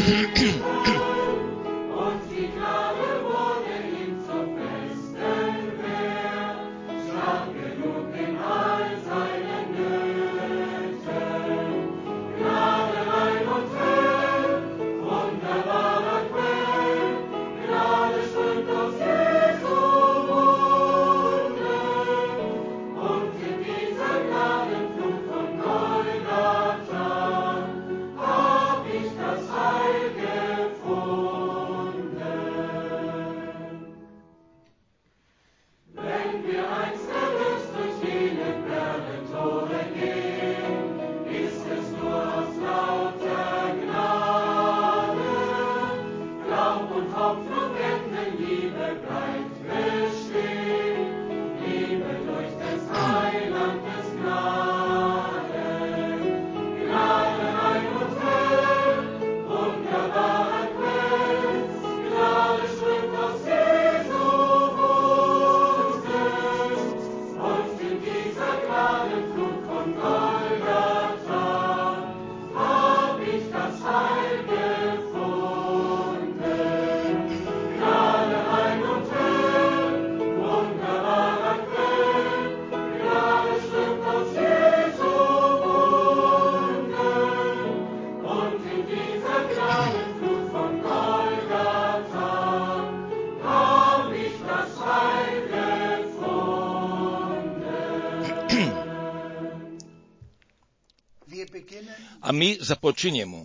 A my započinjemo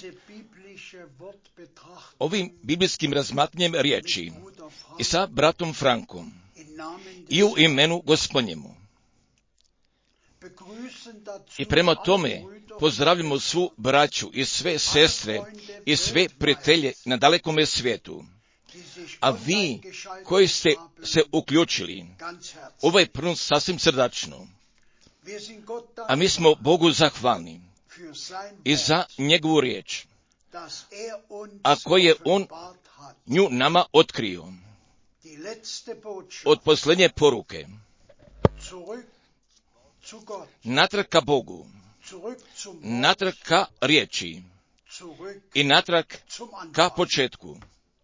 ovim biblijskim razmatnjem riječi i sa bratom Frankom i u imenu Gospodnjemu. I prema tome pozdravljamo svu braću i sve sestre i sve prijatelje na dalekome svijetu. A vi koji ste se uključili, ovaj prunc sasvim srdačno. A mi smo Bogu zahvalni i za njegovu riječ, a koje je on nju nama otkrio. Od posljednje poruke, natrag ka Bogu, natrag ka riječi i natrag ka početku.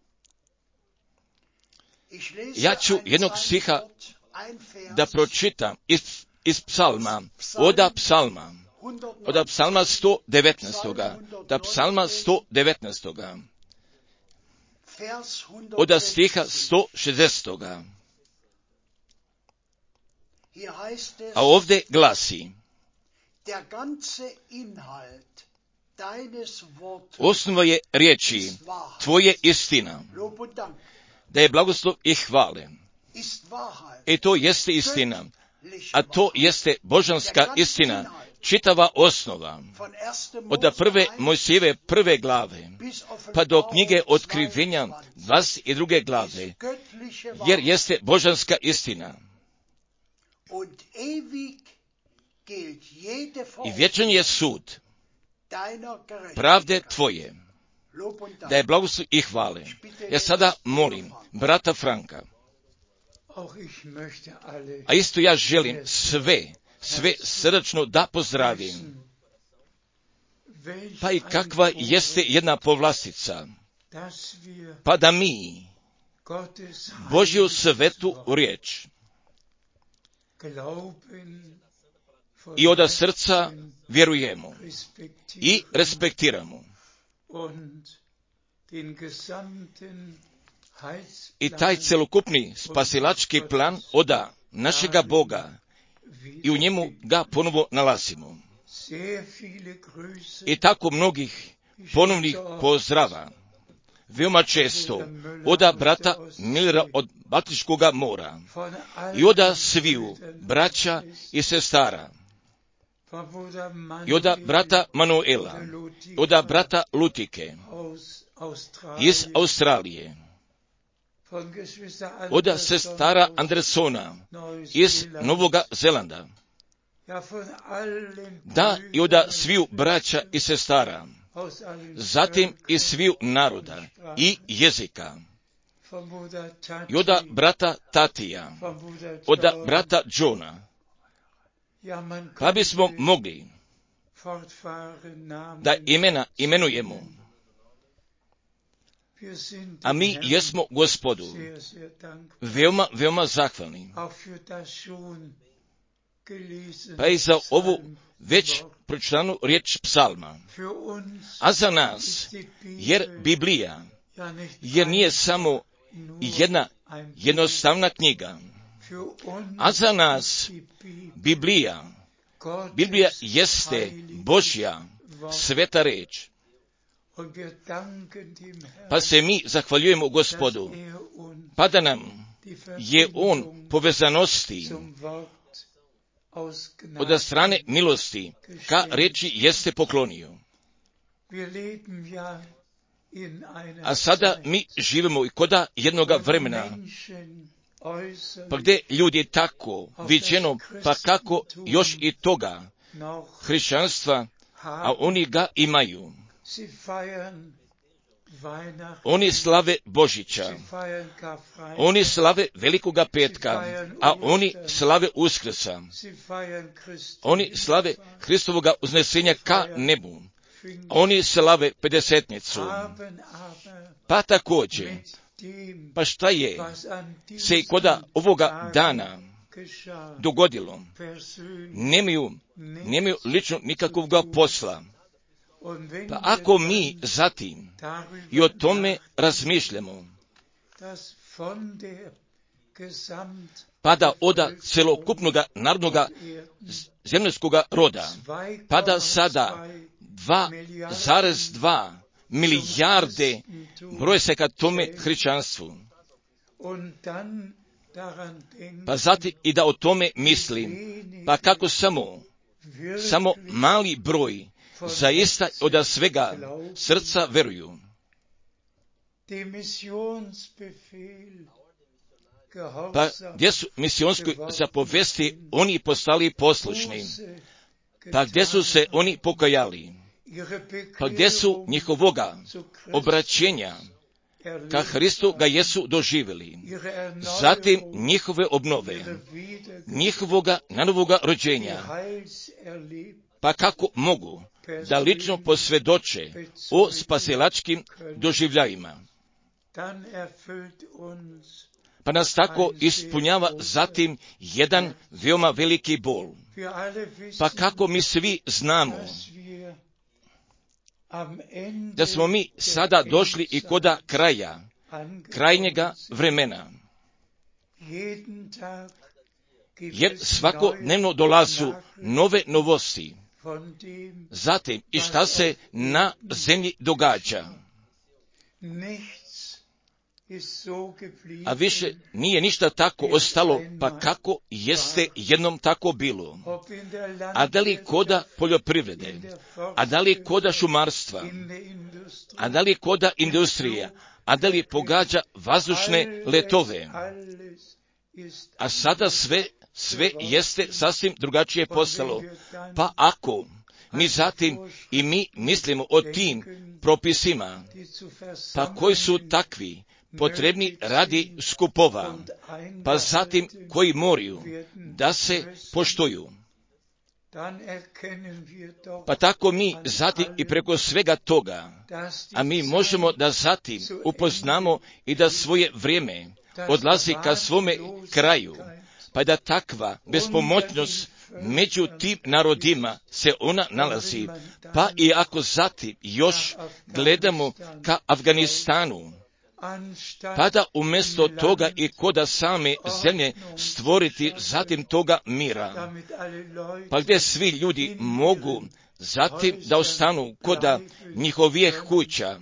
Ja ću jednog stiha da pročitam iz psalma, od psalma 119. Da psalma 119. Od stiha 160. A ovdje glasi: osnova je riječi tvoje istina, da je blagoslov i hvale. I to jeste istina, a to jeste božanska istina, čitava osnova, od prve Mojsijeve prve glave, pa do knjige Otkrivenja 22. glave, jer jeste božanska istina. I vječan je sud pravde tvoje, da je blagoslov i hvale. Ja sada molim brata Franka, a isto ja želim sve srdačno da pozdravim. Pa i kakva jeste jedna povlastica, pa da mi Božju svetu riječ i od srca vjerujemo i respektiramo. I taj celokupni spasilački plan oda našega Boga i u njemu ga ponovo nalazimo. I tako mnogih ponovnih pozdrava, veoma često oda brata Millera od Baltičkoga mora i oda sviju braća i sestara, i oda brata Manuela, i oda brata Lutike iz Australije, oda sestara Andersona iz Novoga Zelanda, da i oda sviju braća i sestara, zatim i sviju naroda i jezika, i oda brata Tatija, oda brata Johna, pa bismo mogli da imena imenujemo. A mi jesmo Gospodu veoma, veoma zahvalni. Pa i za ovu već pročitanu riječ psalma. A za nas, jer Biblija, jer nije samo jedna jednostavna knjiga, a za nas Biblija jeste Božja sveta reč. Pa se mi zahvaljujemo Gospodu, pa da nam je On povezanosti od strane milosti ka reči jeste poklonio. A sada mi živimo i koda jednoga vremena, pa gdje ljudi tako viđeno, pa kako još i toga hrišćanstva, a oni ga imaju. Oni slave Božića, oni slave Velikoga petka, a oni slave Uskrsa, oni slave Hristovoga uznesenja ka nebu, oni slave Pedesetnicu. Pa također, pa šta je se i koda ovoga dana dogodilo? Nemaju lično nikakvog posla. Pa ako mi zatim i o tome razmišljamo, pa da oda celokupnoga narodnoga zemljskoga roda, pa da sada 2,2 milijarde broje se ka tome hrišćanstvu. Pa zatim i da o tome mislim, pa kako samo mali broj zaista od svega srca veruju. Pa gdje su misionskoj zapovesti oni postali poslušni? Pa gdje su se oni pokajali? Pa gdje su njihovoga obraćenja ka Hristu ga jesu doživjeli? Zatim njihove obnove, njihovoga nanovoga rođenja. Pa kako mogu da lično posvjedoče o spasilačkim doživljajima? Pa nas tako ispunjava zatim jedan veoma veliki bol. Pa kako mi svi znamo da smo mi sada došli i koda krajnjega vremena. Jer svakodnevno dolazu nove novosti. Zatim, i šta se na zemlji događa? A više nije ništa tako ostalo, pa kako jeste jednom tako bilo. A da li koda poljoprivrede, a da li koda šumarstva, a da li koda industrija, a da li pogađa vazdušne letove. A sada sve jeste sasvim drugačije postalo. Pa ako mi zatim i mi mislimo o tim propisima, pa koji su takvi potrebni radi skupova, pa zatim koji moraju da se poštuju. Pa tako mi zatim i preko svega toga, a mi možemo da zatim upoznamo i da svoje vrijeme odlazi ka svome kraju, pa da takva bespomoćnost među tim narodima se ona nalazi. Pa i ako zatim još gledamo ka Afganistanu, pa da umjesto toga i koda same zemlje stvoriti zatim toga mira, pa gdje svi ljudi mogu zatim da ostanu koda njihovih kuća,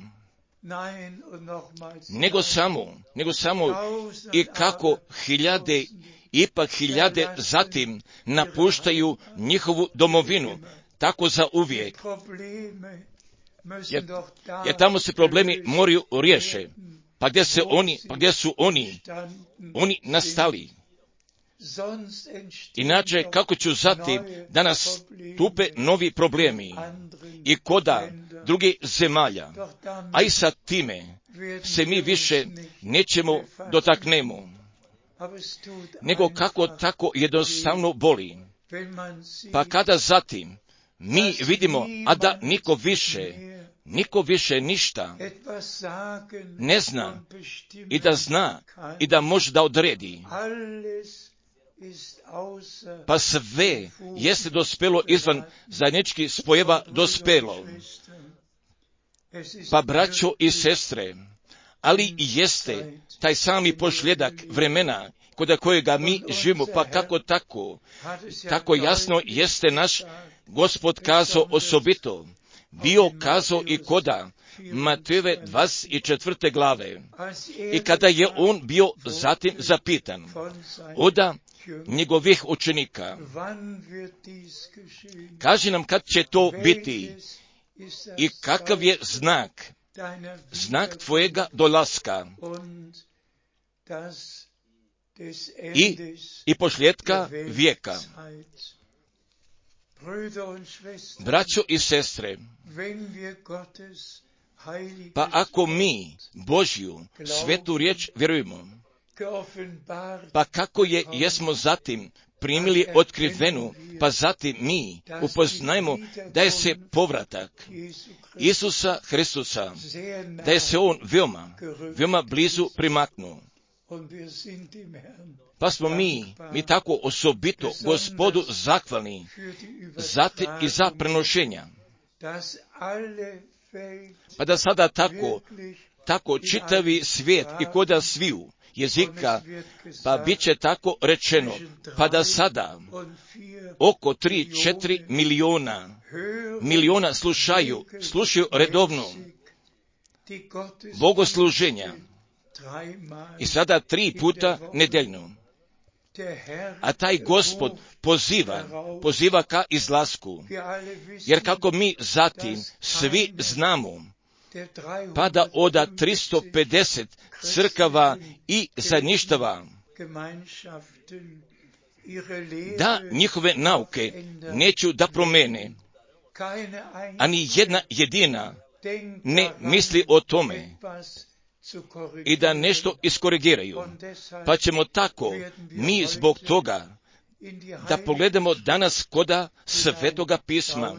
nego samo i kako hiljade zatim napuštaju njihovu domovinu, tako za uvijek. Jer tamo se problemi moraju riješe. Pa gdje su oni nastali? Inače, kako ću zatim da nas tupe novi problemi i koda drugih zemalja, a i sa time se mi više nećemo dotaknemo, nego kako tako jednostavno boli. Pa kada zatim mi vidimo, a da niko više niko više ništa ne zna i da zna i da može da odredi. Pa sve jeste dospelo izvan zajedničkih spojeva dospelo. Pa braćo i sestre, ali i jeste taj sami pošljedak vremena kod kojega mi živimo, pa kako tako jasno jeste naš Gospod kazao osobito, bio kazao i koda Matejeve 24. glave. I kada je on bio zatim zapitan oda njegovih učenika, kaži nam kad će to biti i kakav je znak tvojega dolaska i posljedka vijeka. Braćo i sestre, pa ako mi Božju svetu riječ vjerujemo, pa kako jesmo zatim primili otkrivenu, pa zatim mi upoznajemo da je se povratak Isusa Hristusa, da je se on veoma blizu primaknuo. Pa smo mi tako osobito Gospodu zahvalni i za prenošenja. Pa da sada tako čitavi svijet i koda sviju jezika, pa bit će tako rečeno, pa da sada oko 3-4 miliona slušaju redovno bogosluženja i sada 3 puta nedeljno. A taj Gospod poziva ka izlasku, jer kako mi zatim svi znamo, pa da od 350 crkava i zajedništava, da njihove nauke neću da promene, ani jedna jedina ne misli o tome i da nešto iskorigiraju. Pa ćemo tako mi zbog toga da pogledamo danas koda Svetoga pisma,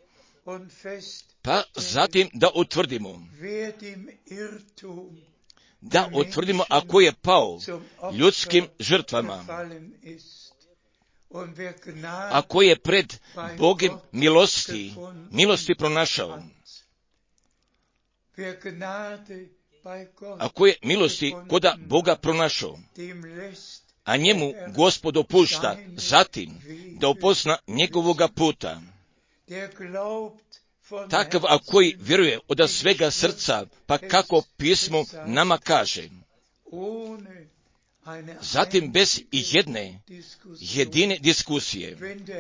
pa zatim da utvrdimo ako je pao ljudskim žrtvama, ako je pred Bogom milosti pronašao, ako je milosti koda Boga pronašao, a njemu Gospod dopušta zatim da upozna njegovoga puta, takav a koji vjeruje od svega srca, pa kako pismo nama kaže, zatim bez jedine diskusije,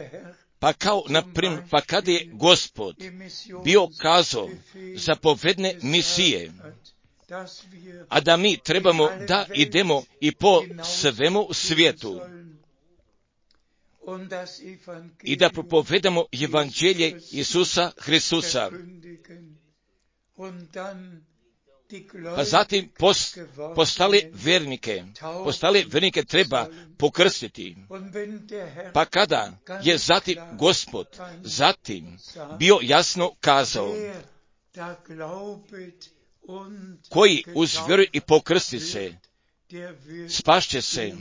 pa kada je Gospod bio kazao zapovedne misije, a da mi trebamo da idemo i po svemu svijetu i da propovedamo evanđelje Isusa Hristusa. Pa zatim postale vernike treba pokrstiti. Pa kada je zatim Gospod bio jasno kazao, koji uz vjeru i pokrsti se, spašće se.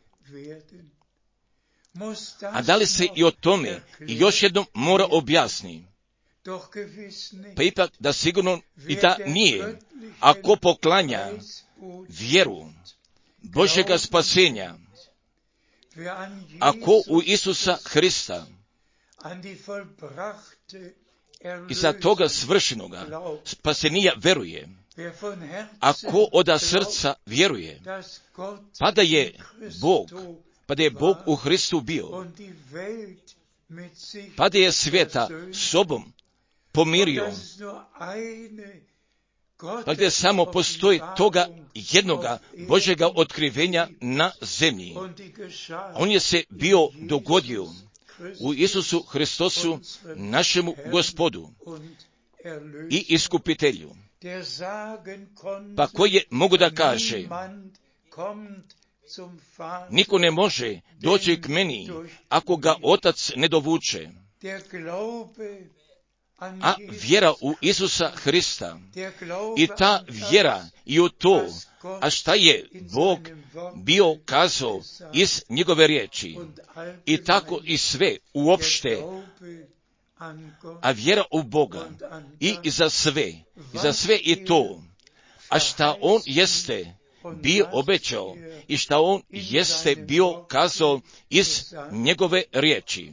A da li se i o tome i još jednom mora objasni? Pa ipak da sigurno i da nije. Ako poklanja vjeru Božjega spasenja, ako u Isusa Hrista i za toga svršenoga spasenija veruje, ako od srca vjeruje, pa da je Bog u Hristu bio, pa da je svijeta sobom pomirio, pa gdje samo postoji toga jednoga Božjega otkrivenja na zemlji. On je se bio dogodio u Isusu Hristosu, našemu Gospodu i Iskupitelju. Pa koji mogu da kaže, niko ne može doći k meni ako ga Otac ne dovuče. a vjera u Isusa Hrista i ta vjera i u to, a šta je Bog bio kazao iz njegove riječi i tako i sve uopšte, a vjera u Boga i za sve i to, a šta On jeste bio obećao i šta On jeste bio kazao iz njegove riječi.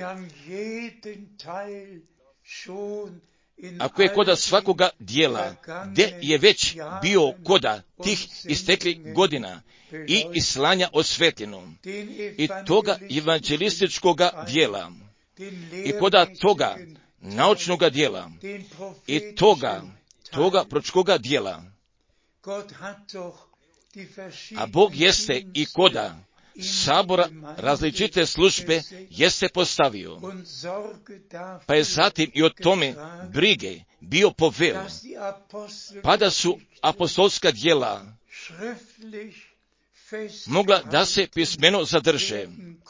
Ako je koda svakoga dijela, gdje je već bio koda tih istekli godina i islanja osvetljenom i toga evanđelističkoga dijela i koda toga naučnoga dijela i toga proročkoga dijela, a Bog jeste i koda sabora različite službe jeste postavio, pa je zatim i o tome brige bio poveo, pa da su apostolska djela mogla da se pismeno zadrže.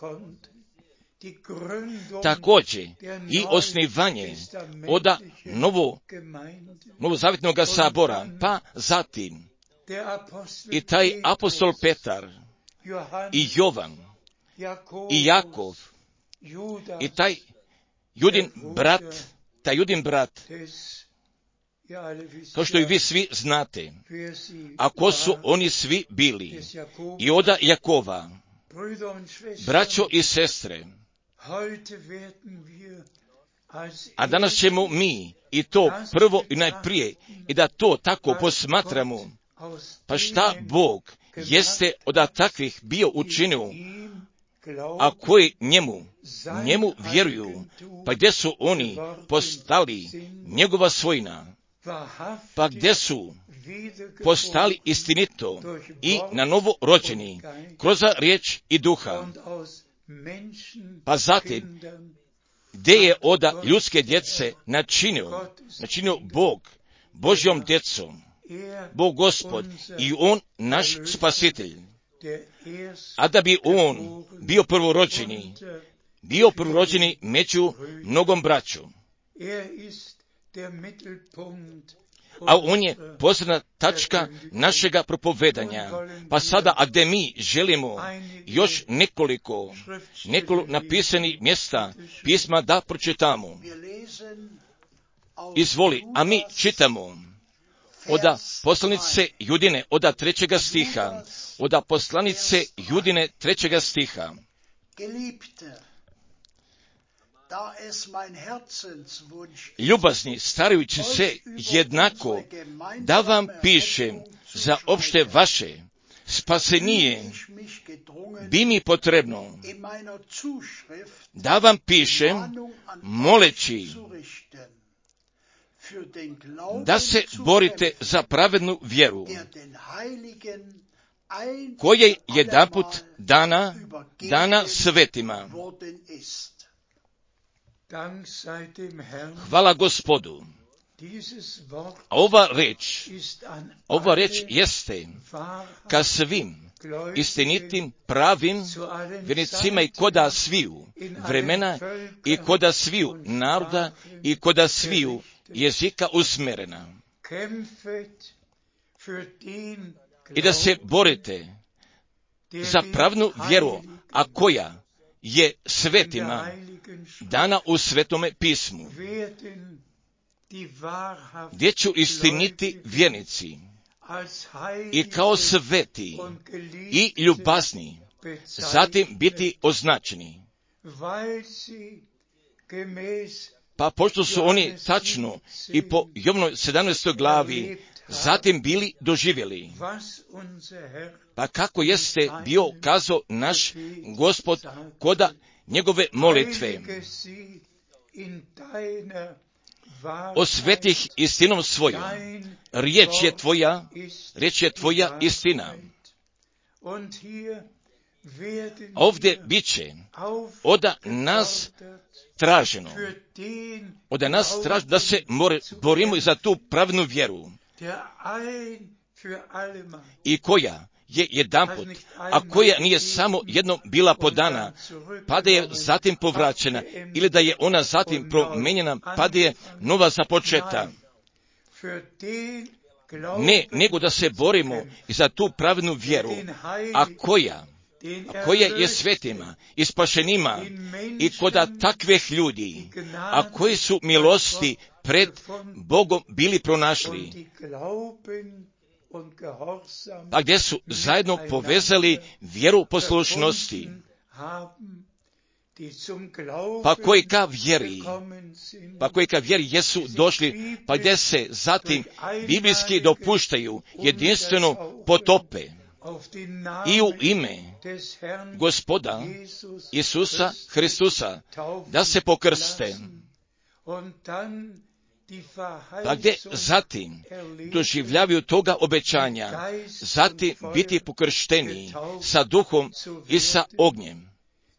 Također i osnivanje oda novozavjetnog sabora, pa zatim i taj apostol Petar i Jovan i Jakov i taj Judin brat, kao što i vi svi znate, a ko su oni svi bili, i oda Jakova, braćo i sestre, a danas ćemo mi i to prvo i najprije i da to tako posmatramo, pa šta Bog jeste od takvih bio učinio, a koji njemu vjeruju, pa gdje su oni postali njegova svojina, pa gdje su postali istinito i na novo rođeni kroz riječ i duha, pa zatim gdje je oda ljudske djece načinio Bog Božjom djecom, Bog Gospod i On naš spasitelj, a da bi On bio prvorođeni među mnogom braćom. A On je posebna tačka našega propovedanja. Pa sada, a gdje mi želimo još nekoliko napisanih mjesta pisma da pročitamo. Izvoli, a mi čitamo oda poslanice Judine, oda 3. stiha, oda poslanice Judine 3. stiha. Ljubazni, starajući se jednako, da vam pišem za opšte vaše spasenije, bi mi potrebno da vam pišem, moleći da se borite za pravednu vjeru, koja je jedanput dana svetima. Hvala Gospodu. Ova reč jeste ka svim istinitim, pravim vjernicima i koda sviju vremena i koda sviju naroda i koda sviju jezika usmjerena. I da se borite za pravnu vjeru, a koja je svetima dana u Svetome pismu, gdje ću istiniti vjernici i kao sveti i ljubazni zatim biti označeni. Pa pošto su oni tačno i po Jovnoj 17. glavi zatim bili doživjeli, pa kako jeste bio kazao naš Gospod koda njegove molitve, osveti ih istinom svojom, riječ je tvoja istina. Ovdje bit će od nas traženo da se borimo za tu pravnu vjeru, i koja je jedanput, a koja nije samo jednom bila podana, pa da je zatim povraćena, ili da je ona zatim promijenjena, pa da je nova započeta. Ne, nego da se borimo i za tu pravednu vjeru, a koja je svetima i spašenima i koda takvih ljudi, a koji su milosti pred Bogom bili pronašli, pa gdje su zajedno povezali vjeru poslušnosti, pa koji ka vjeri jesu došli, pa gdje se zatim biblijski dopuštaju jedinstveno potope i u ime Gospoda Isusa Hristusa da se pokrste, pa gdje zatim doživljavaju toga obećanja, zatim biti pokršteni sa duhom i sa ognjem.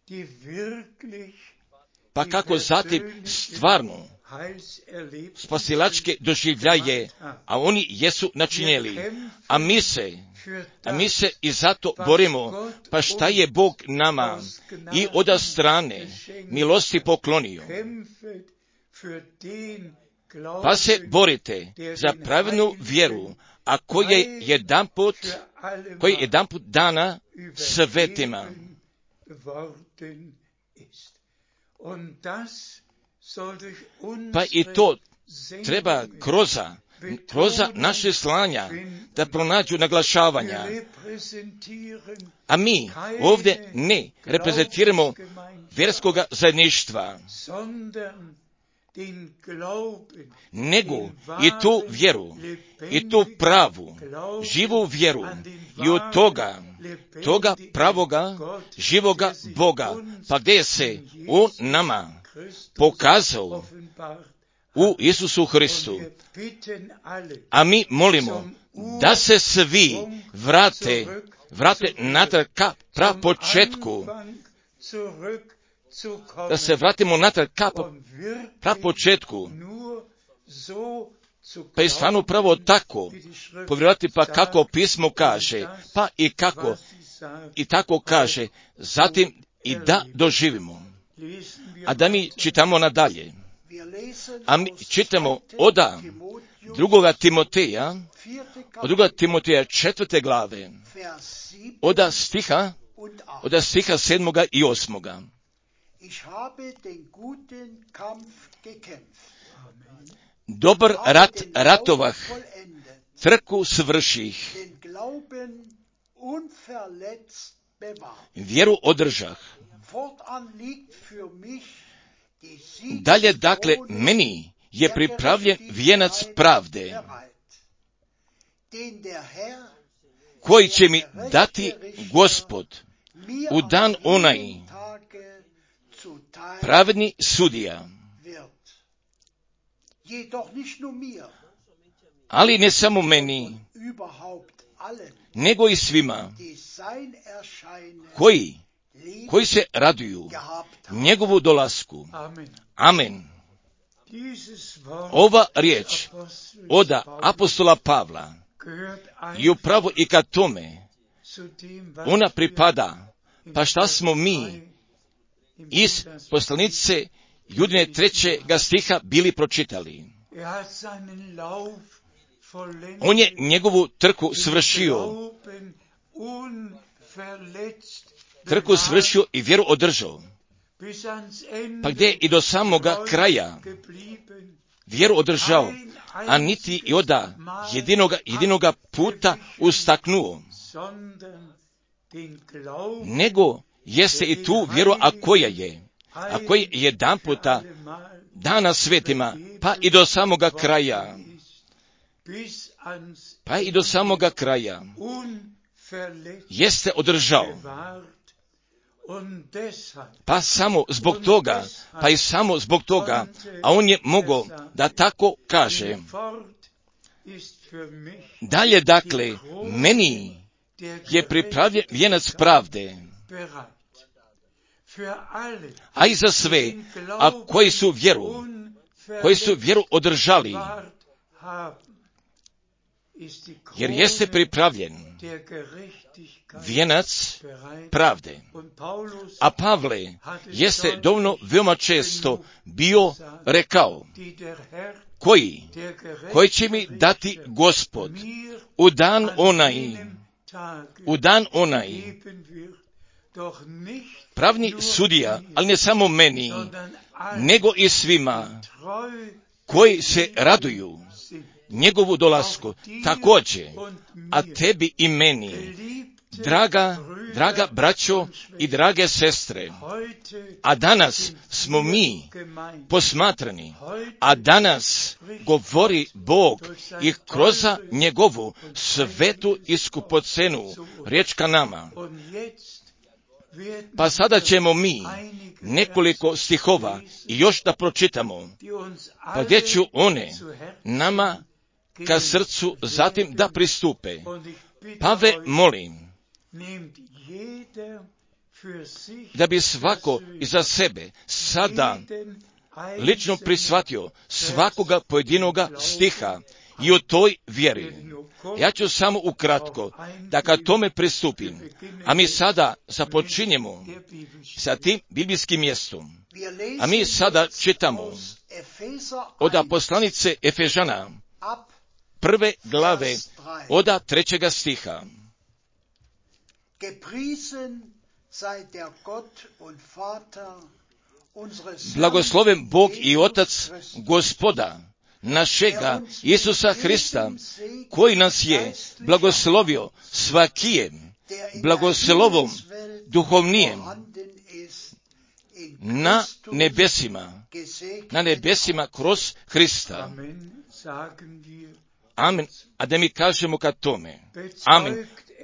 Pa kako zatim stvarno spasilačke doživljaje, a oni jesu načinjeli, a mi se i zato borimo, pa šta je Bog nama i od strane milosti poklonio. Pa se borite za pravednu vjeru, a koja je jedanput dana svetima. Pa i to treba kroz naše slanja da pronađu naglašavanja. A mi ovdje ne reprezentiramo vjerskoga zajedništva, nego i tu vjeru, i tu pravu, živu vjeru, i od toga pravoga, živoga Boga, pa gdje se on nama pokazao u Isusu Hristu. A mi molimo da se svi vrate natrag ka prapočetku, da se vratimo natrag ka prapočetku, pa i stvarno upravo tako povjerovati, pa kako pismo kaže, pa i tako kaže, zatim i da doživimo. A da mi čitamo nadalje. A mi čitamo od drugoga Timoteja 4. glave, od stiha 7. i 8. Dobar rat ratovah, trku svrših, vjeru održah. Dalje, dakle, meni je pripravljen vijenac pravde, koji će mi dati Gospod u dan onaj, pravedni sudija. Ali ne samo meni, nego i svima koji se raduju njegovu dolasku. Amen. Ova riječ od apostola Pavla i upravo i ka tome ona pripada, pa šta smo mi iz poslanice Judine 3. stiha bili pročitali. On je njegovu trku svršio i vjeru održao. Pa gdje i do samoga kraja vjeru održao, a niti i od jedinoga puta ustaknuo, nego jeste i tu vjeru, a koja je jedan puta dana svetima, pa i do samoga kraja, jeste održao. Pa samo zbog toga, a on je mogao da tako kaže. Dalje, dakle, meni je pripravljen vijenac pravde, a i za sve, a koji su vjeru održali. jer jeste pripravljen vijenac pravde. A Pavle jeste dovoljno veoma često bio rekao, koji će mi dati Gospod u dan onaj, pravni sudija, ali ne samo meni, nego i svima koji se raduju njegovu dolasku, također, a tebi i meni, draga braćo i drage sestre, a danas smo mi posmatrani, a danas govori Bog i kroz njegovu svetu i skupocenu riječ ka nama. Pa sada ćemo mi nekoliko stihova i još da pročitamo, pa gdje ću one nama ka srcu zatim da pristupe. Pavle molim da bi svako iza sebe sada lično prisvatio svakoga pojedinoga stiha i u toj vjeri. Ja ću samo ukratko da ka tome pristupim, a mi sada započinjemo sa tim biblijskim mjestom. A mi sada čitamo od poslanice Efežana, 1. glave, od 3. stiha. Blagosloven Bog i Otac Gospoda našega Isusa Hrista, koji nas je blagoslovio svakijem blagoslovom duhovnijem na nebesima kroz Hrista. Amen. A da mi kažemo ka tome. Amen.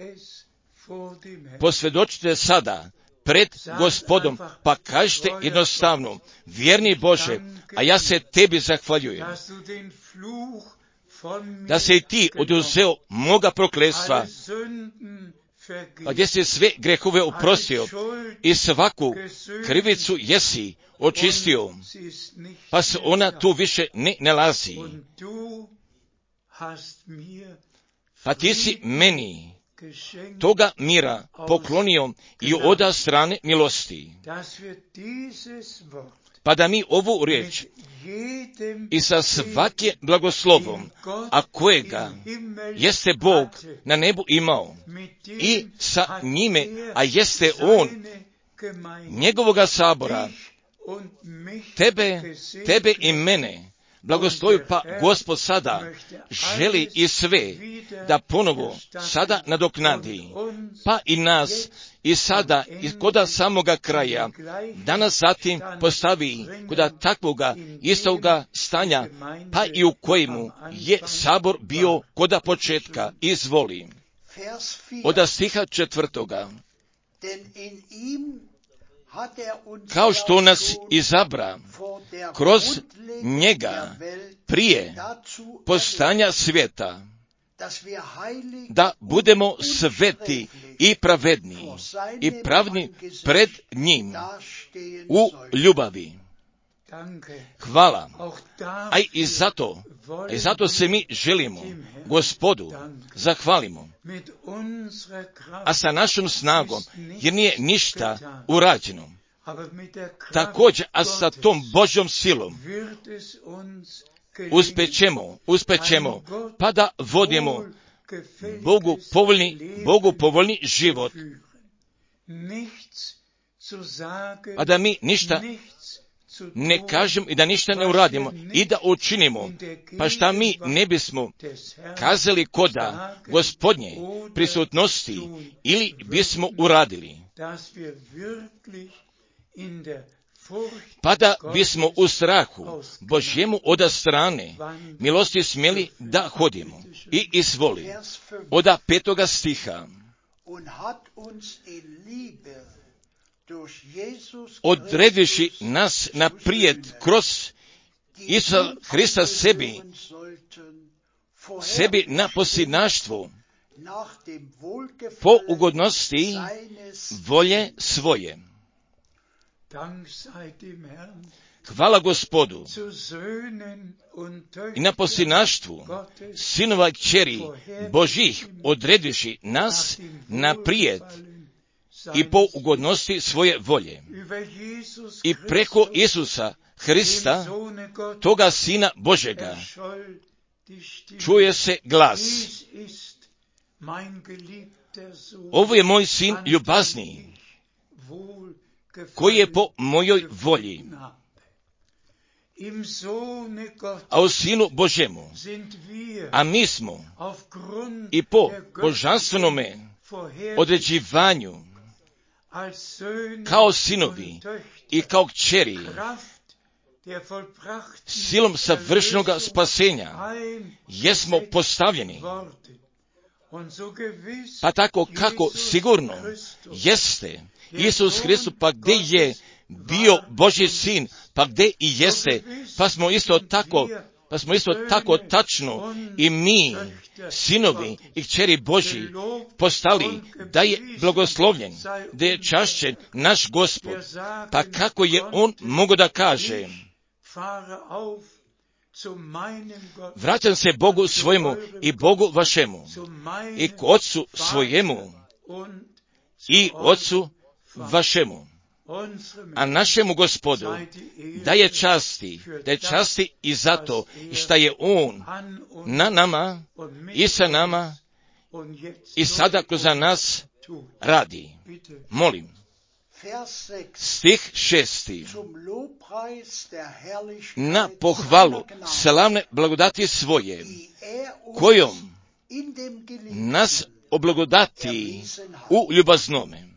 Posvjedočite sada pred Gospodom, pa kažite jednostavno, vjerni Bože, a ja se tebi zahvaljujem, da se i ti oduzeo moga prokletstva, pa gdje si sve grehove oprostio i svaku krivicu jesi očistio, pa se ona tu više ne nalazi. Pa ti si meni toga mira poklonio i od strane milosti. Pa da mi ovu riječ i sa svakim blagoslovom, a kojega jeste Bog na nebu imao, i sa njime, a jeste On, njegovoga sabora, tebe i mene, blagoslovi, pa Gospod sada želi i sve da ponovo sada nadoknadi, pa i nas i sada i koda samoga kraja, da nas zatim postavi koda takvoga istoga stanja, pa i u kojemu je sabor bio koda početka. Izvoli. Od stiha 4. Kao što nas izabra kroz njega prije postanja svijeta, da budemo sveti i pravedni i pravni pred njim u ljubavi. Hvala. A i zato se mi želimo Gospodu zahvalimo. A sa našom snagom, jer nije ništa urađeno. Također, a sa tom Božjom silom uspećemo, pa da vodimo Bogu povoljni život. A da mi ništa ne kažemo i da ništa ne uradimo i da učinimo, pa šta mi ne bismo kazali koda Gospodnje prisutnosti ili bismo uradili. Pa da bismo u strahu Božjemu od strane milosti smjeli da hodimo. I izvoli od 5. stiha. Odrediši nas naprijed kroz Isusa Hrista sebi na posljednaštvo po ugodnosti volje svoje. Hvala Gospodu i na posljednaštvu sinova i kćeri Božjih odrediši nas naprijed i po ugodnosti svoje volje. I preko Isusa Hrista, toga Sina Božega, čuje se glas: ovo je moj sin ljubazniji, koji je po mojoj volji. A u Sinu Božemu, a mi smo i po božanstvenome određivanju kao sinovi i kao kćeri, silom savršenog spasenja jesmo postavljeni. Pa tako kako sigurno jeste Isus Hristus, pa gdje je bio Božji sin, pa gdje i jeste, pa smo isto tako tačno i mi, sinovi i kćeri Božji, postali, da je blagoslovljen, da je čašćen naš Gospod. Pa kako je on mogao da kaže: vraćam se Bogu svojemu i Bogu vašemu, i k Otcu svojemu i Otcu vašemu, a našemu Gospodu da je časti i zato što je on na nama i sa nama i sada kroz nas radi. Molim, stih 6. Na pohvalu slavne blagodati svoje, kojom nas oblagodati u ljubaznome,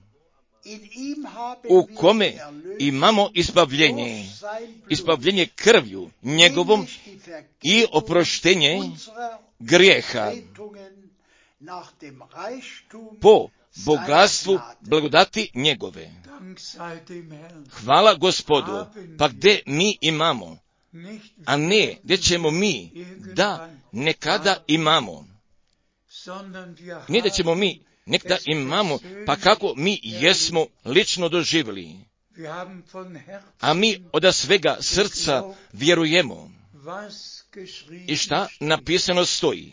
u kome imamo izbavljenje krvlju njegovom i oproštenje grijeha po bogatstvu blagodati njegove. Hvala Gospodu, pa gdje mi imamo, a ne gdje ćemo mi da nekada imamo. Ne da ćemo mi nekada imamo, pa kako mi jesmo lično doživjeli. A mi od svega srca vjerujemo. I šta napisano stoji?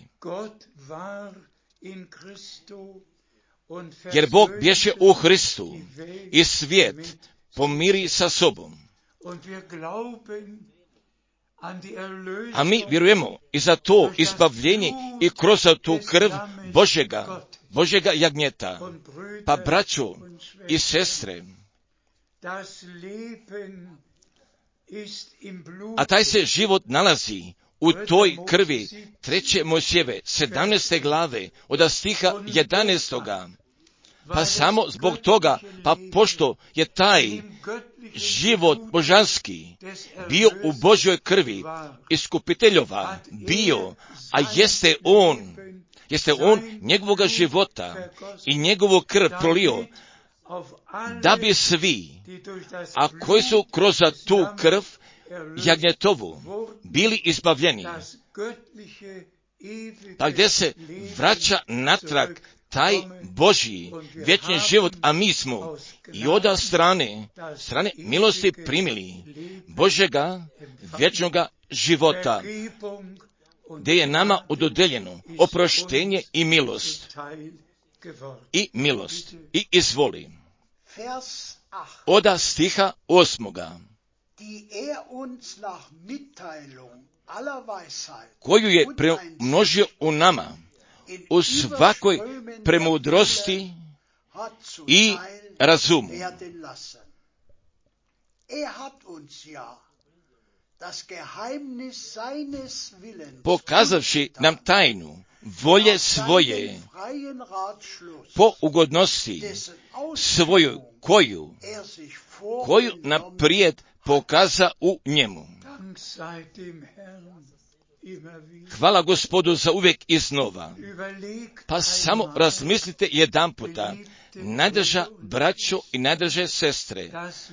Jer Bog bješe u Hristu i svijet pomiri sa sobom. A mi vjerujemo i za to izbavljenje i kroz tu krv Božjega jagnjeta. Pa braćo i sestre, a taj se život nalazi u toj krvi 3. Mojsijeve 17. glave od stiha 11. Pa samo zbog toga, pa pošto je taj život božanski bio u Božjoj krvi, iskupiteljova bio, a jeste on njegovoga života i njegovu krv prolio, da bi svi, a koji su kroz tu krv jagnjetovu bili izbavljeni. Pa gdje se vraća natrag taj Božji vječni život, a mi smo i od strane milosti primili Božjega vječnoga života, gdje je nama udodeljeno oproštenje i milost. I izvoli. Od stiha 8. koju je premnožio u nama u svakoj premudrosti i razumu. Pokazavši nam tajnu volje svoje po ugodnosti svoju, koju naprijed pokaza u njemu. Hvala Gospodu za uvijek iznova. Pa samo razmislite jedan puta, najdraža braćo i najdraže sestre,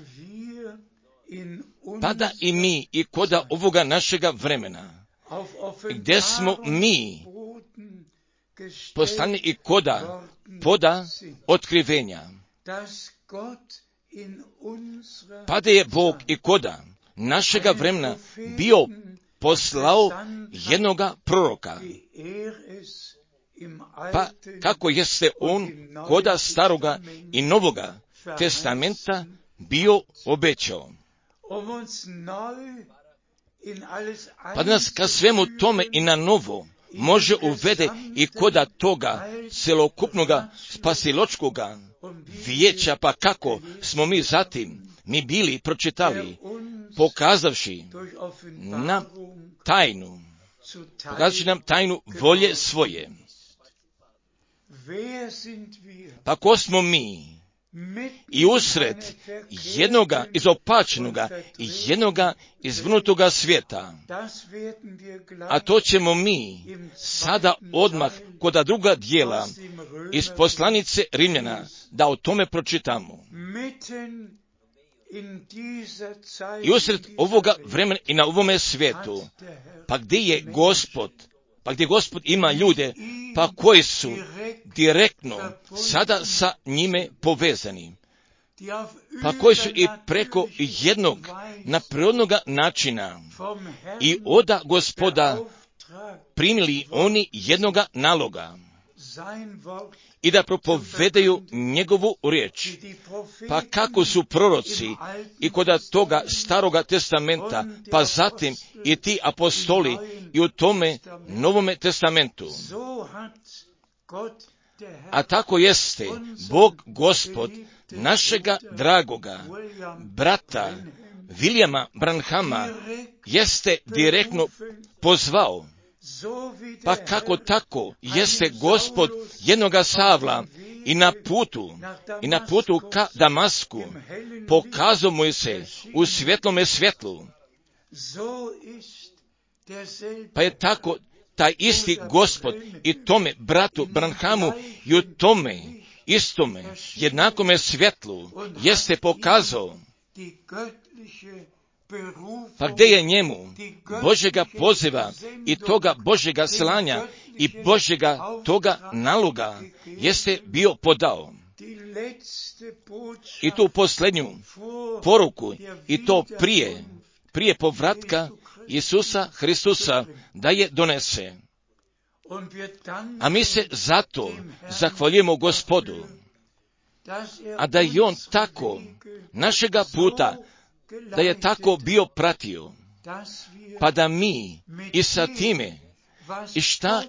pa da i mi i koda ovoga našega vremena, gdje smo mi postani i koda poda otkrivenja, pa da je Bog i koda našega vremena bio poslao jednoga proroka. Pa kako jeste on koda staroga i novoga testamenta bio obećao. Pa nas ka svemu tome i na novo može uvede i koda toga celokupnoga spasiločkoga vijeća, pa kako smo mi zatim bili pročitali, pokazavši nam tajnu volje svoje. Pa ko smo mi? I usred jednoga izopačenoga i jednoga izvrnutoga svijeta, a to ćemo mi sada odmah koda druga dijela iz poslanice Rimljana da o tome pročitamo. I usred ovoga vremena i na ovome svijetu, pa gdje Gospod ima ljude, pa koji su direktno sada sa njime povezani, pa koji su i preko jednog naprirodnog načina i oda Gospoda primili oni jednoga naloga i da propovedaju njegovu riječ. Pa kako su proroci i koda toga staroga testamenta, pa zatim i ti apostoli i u tome novome testamentu. A tako jeste Bog Gospod našega dragoga brata Vilijama Branhama jeste direktno pozvao. Pa kako tako jeste Gospod jednoga Savla i na putu ka Damasku pokazao mu se u svjetlome svjetlu. Pa je tako taj isti Gospod i tome bratu Branhamu i u tome istome jednakome svjetlu jeste pokazao. Pa gdje je njemu Božjega poziva i toga Božjega slanja i Božjega toga naloga jeste bio podao. I tu posljednju poruku i to prije povratka Isusa Hristusa da je donese. A mi se zato zahvaljujemo Gospodu, a da je on tako našega puta, da je tako bio pratio, pa da mi i sa time i šta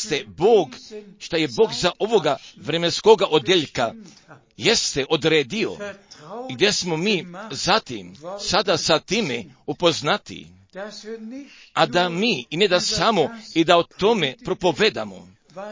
je Bog za ovoga vremenskoga odjeljka jeste odredio i gdje smo mi zatim sada sa time upoznati, a da mi i ne da samo i da o tome propovedamo.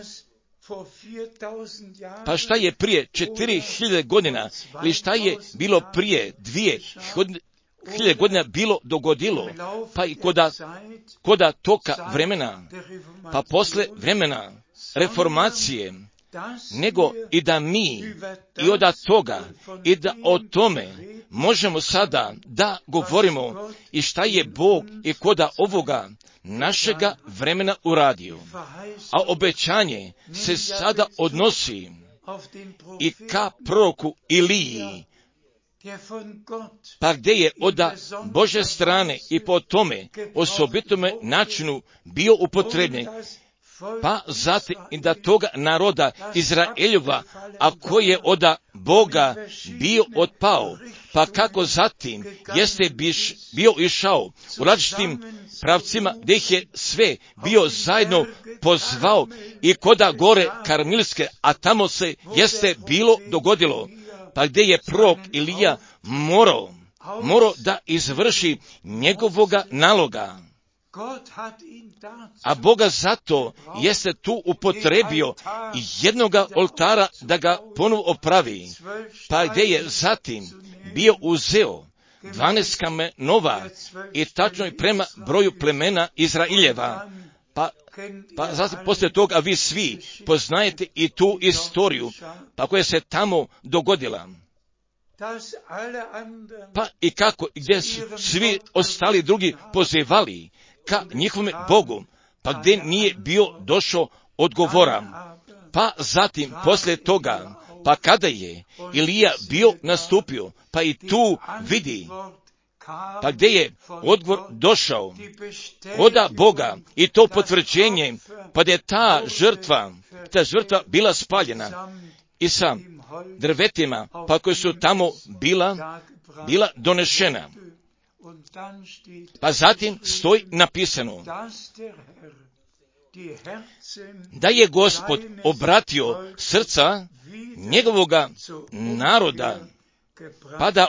Pa šta je prije 4000 godina ili šta je bilo prije 2000 godina bilo dogodilo, pa i koda toka vremena, pa posle vremena reformacije, nego i da mi i od toga i da o tome možemo sada da govorimo i šta je Bog i koda ovoga našega vremena uradio. A obećanje se sada odnosi i ka proroku Iliji, pa gdje je od Božje strane i po tome osobitome načinu bio upotrebljen, pa zatim i da toga naroda Izraeljova, a koji je od Boga bio otpao, pa kako zatim jeste bio išao u različitim pravcima, gdje ih je sve bio zajedno pozvao i koda gore Karmilske, a tamo se jeste bilo dogodilo, pa gdje je prorok Ilija morao da izvrši njegovoga naloga. A Boga zato jeste tu upotrebio jednoga oltara da ga ponovo opravi, pa gdje je zatim bio uzeo 12 kamenova i tačno i prema broju plemena Izraeljeva. Pa zatim poslije toga vi svi poznajete i tu istoriju, pa koja se tamo dogodila. Pa i kako, gdje su svi ostali drugi pozivali ka njihovom Bogu, pa gdje nije bio došao odgovora. Pa zatim, poslije toga, pa kada je Ilija bio nastupio, pa i tu vidi pa gdje je odgovor došao od Boga i to potvrđenje, pa da je ta žrtva bila spaljena i sa drvetima, pa koje su tamo bila donešena. Pa zatim stoji napisano da je Gospod obratio srca njegovoga naroda, pa da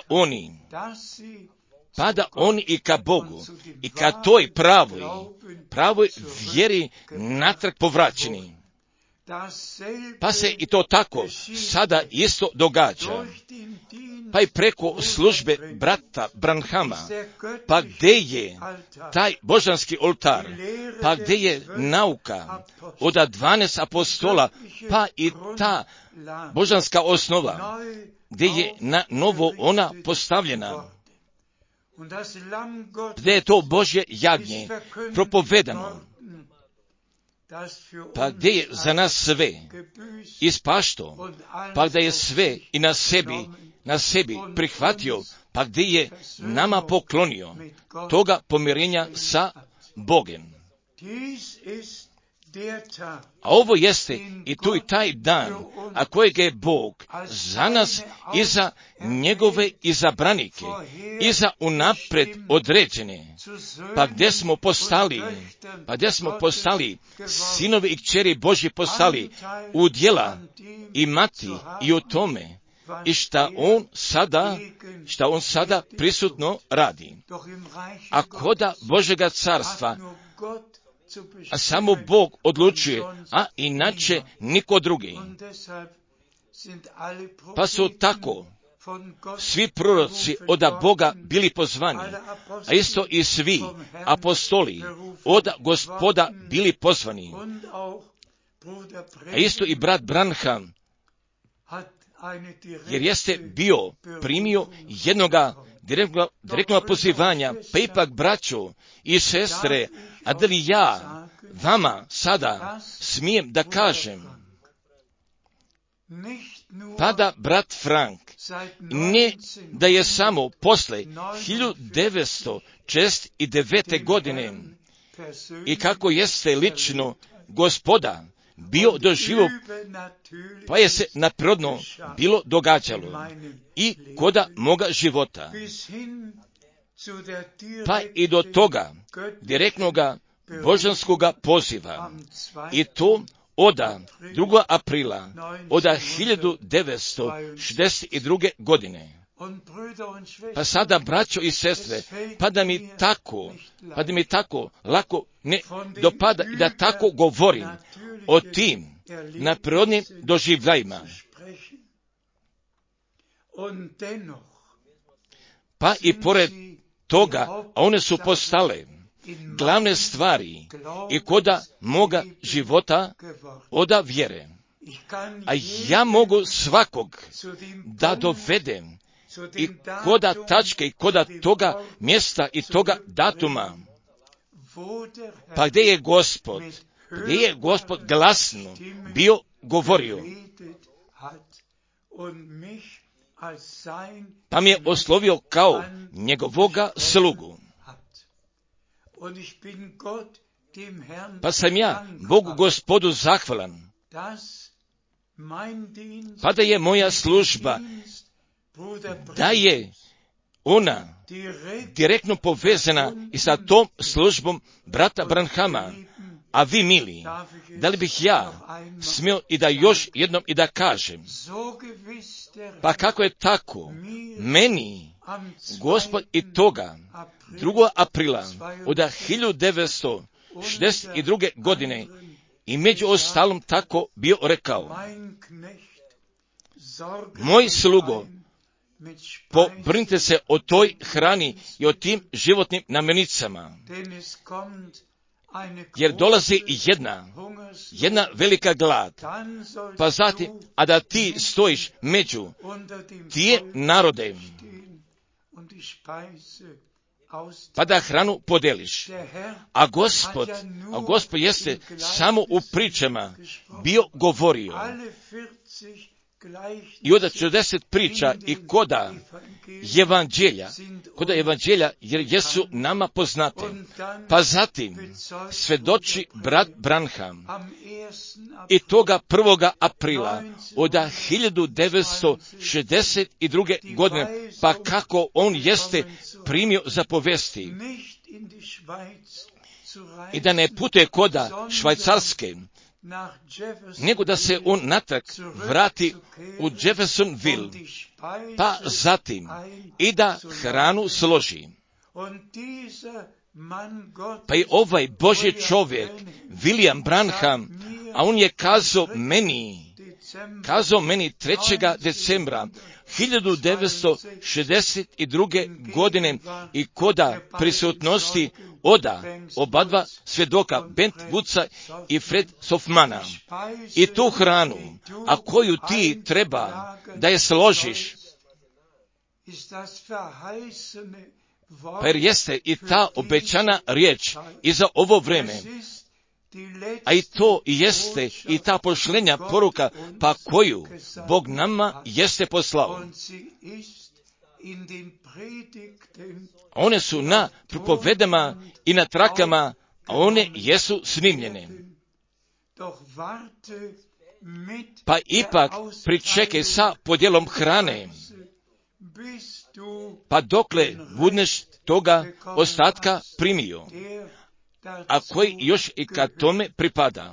oni i ka Bogu i ka toj pravoj vjeri natrag povraćeni. Pa se i to tako sada isto događa. Pa i preko službe brata Branhama, pa gdje je taj božanski oltar, pa gdje je nauka od 12 apostola, pa i ta božanska osnova, gdje je na novo ona postavljena, gdje je to Božje jagnje propovedano, pa gdje je za nas sve ispašto, pa gdje je sve i na sebi prihvatio, pa gdje je nama poklonio toga pomirenja sa Bogem. A ovo jeste i tu i taj dan, a kojeg je Bog za nas i za njegove izabranike i za unapred određene, pa gdje smo postali sinovi i kćeri Božji, postali u djela imati i u tome, i šta on sada prisutno radi. A koda Božega carstva, a samo Bog odlučuje, a inače niko drugi. Pa su tako svi proroci od Boga bili pozvani, a isto i svi apostoli od Gospoda bili pozvani. A isto i brat Branham, jer jeste primio jednoga direktnog pozivanja, pa ipak braćo i sestre, a da li ja vama sada smijem da kažem, pa da brat Frank, ne da je samo posle 1909. godine i kako jeste lično Gospoda bio doživio, pa je se naprirodno bilo događalo i koda moga života, pa i do toga direktnoga božanskoga poziva, i to od 2. aprila od 1962. godine. Pa sada, braćo i sestre, pa da mi tako lako ne dopada i da tako govorim o tim naprirodnim doživljajima. Pa i pored toga, a one su postale glavne stvari i koda moga života oda vjere. A ja mogu svakog da dovedem i koda tačke i koda toga mjesta i toga datuma, pa gdje je Gospod glasno bio govorio, pa mi je oslovio kao njegovoga slugu. Pa sam ja Bogu Gospodu zahvalan, pa da je moja služba, da je ona direktno povezana i sa tom službom brata Branhama. A vi, mili, da li bih ja smio i da još jednom i da kažem, pa kako je tako meni Gospod i toga 2. aprila od 1962. godine i među ostalom tako bio rekao: moj slugo, pobrinite se o toj hrani i o tim životnim namirnicama, jer dolazi jedna velika glad, pa zatim, a da ti stojiš među tije narode, pa da hranu podeliš. A Gospod jeste samo u pričama bio govorio i od 40 priča i koda evanđelja, jer jesu nama poznate. Pa zatim svedoči brat Branham i toga 1. aprila od 1962. godine, pa kako on jeste primio zapovesti i da ne putuje koda Švajcarske, nego da se on natrag vrati u Jeffersonville, pa zatim i da hranu složi. Pa i ovaj Božji čovjek, William Branham, a on je kazao meni 3. decembra 1962. godine i koda prisutnosti oba dva svjedoka, Bent Woodsa i Fred Softmana. I tu hranu, a koju ti treba da je složiš, pa jer jeste i ta obećana riječ i za ovo vrijeme, a i to jeste i ta pošlenja poruka, pa koju Bog nama jeste poslao. One su na propovedama i na trakama, a one jesu snimljene. Pa ipak pričekaj sa podjelom hrane, pa dokle budeš toga ostatka primio, a koji još i kad tome pripada.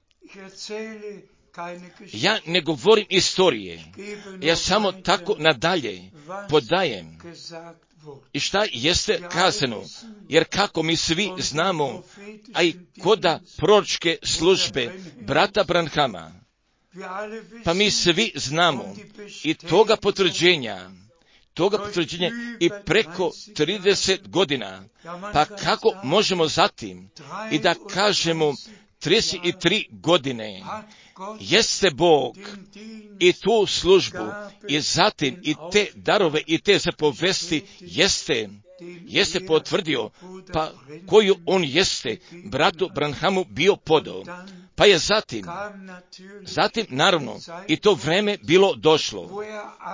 Ja ne govorim istorije, ja samo tako nadalje podajem i šta jeste kazano, jer kako mi svi znamo, a i koda proročke službe brata Branhama, pa mi svi znamo i toga potvrđenja i preko 30 godina, pa kako možemo zatim i da kažemo 33 godine, jeste Bog i tu službu i zatim i te darove i te zapovesti jeste potvrdio, pa koju on jeste bratu Branhamu bio podao. Pa je zatim naravno i to vreme bilo došlo,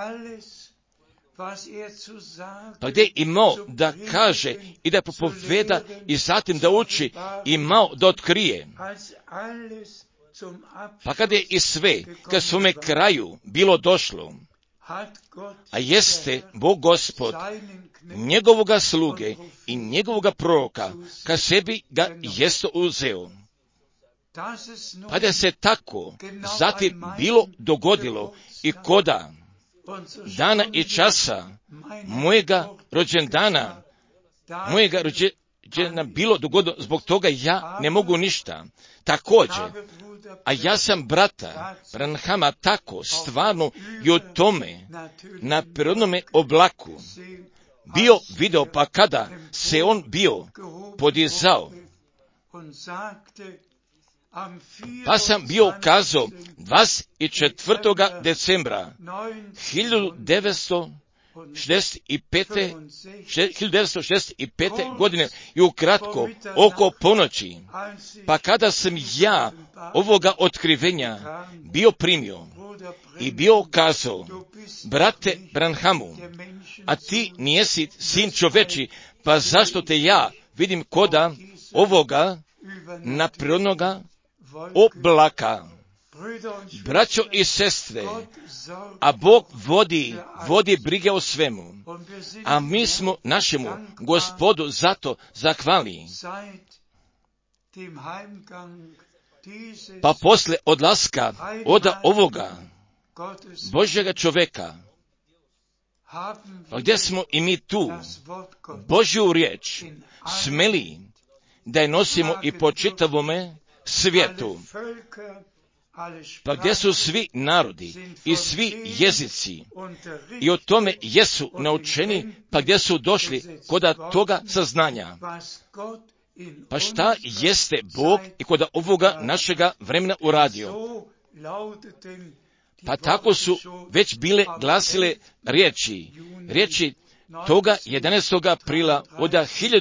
pa gdje je imao da kaže i da propoveda i zatim da uči, imao da otkrije. Pa kada je i sve ka svome kraju bilo došlo, a jeste Bog Gospod njegovoga sluge i njegovoga proroka ka sebi ga jeste uzeo. Pa da se tako zatim bilo dogodilo i koda dana i časa mojega rođendana bilo dogodilo, zbog toga ja ne mogu ništa. Također, a ja sam brata Branhama tako stvarno i o tome na prirodnome oblaku bio video, pa kada se on bio podizao, pa sam bio kazao 24. decembra 1965. godine i ukratko oko ponoći, pa kada sam ja ovoga otkrivenja bio primio i bio kazao, brate Branhamu, a ti nijesi sin čoveči, pa zašto te ja vidim koda ovoga naprirodnoga oblaka. Braćo i sestre, a Bog vodi brige o svemu, a mi smo našemu Gospodu zato zahvalni. Pa posle odlaska od ovoga Božjega čoveka, pa gdje smo i mi tu Božju riječ smeli da je nosimo i po čitavome svijetu, pa gdje su svi narodi i svi jezici i o tome jesu naučeni, pa gdje su došli koda toga saznanja. Pa šta jeste Bog i koda ovoga našega vremena uradio? Pa tako su već bile glasile riječi toga 11. aprila od